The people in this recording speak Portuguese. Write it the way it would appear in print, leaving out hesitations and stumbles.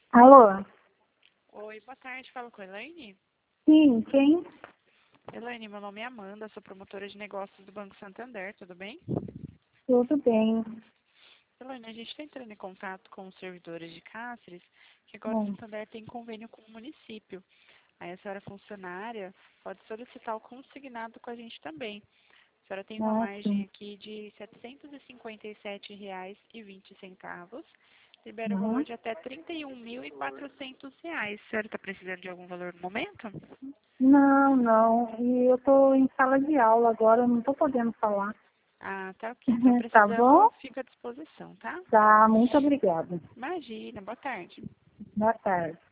Alô? Oi, boa tarde. Fala com a Elaine. Sim, quem? Elaine, meu nome é Amanda, sou promotora de negócios do Banco Santander, tudo bem? Tudo bem. Elaine, a gente está entrando em contato com os servidores de Cáceres, que agora o Bom, Santander tem convênio com o município. Aí a senhora funcionária pode solicitar o consignado com a gente também. A senhora tem uma margem sim. aqui de R$ 757,20. Libera o valor Uhum. de até R$ 31.400. A senhora está precisando de algum valor no momento? Não, não. E eu estou em sala de aula agora, eu não estou podendo falar. Ah, tá ok. Então, Tá bom? precisando, fica à disposição, tá? Tá, muito obrigada. Imagina, boa tarde. Boa tarde.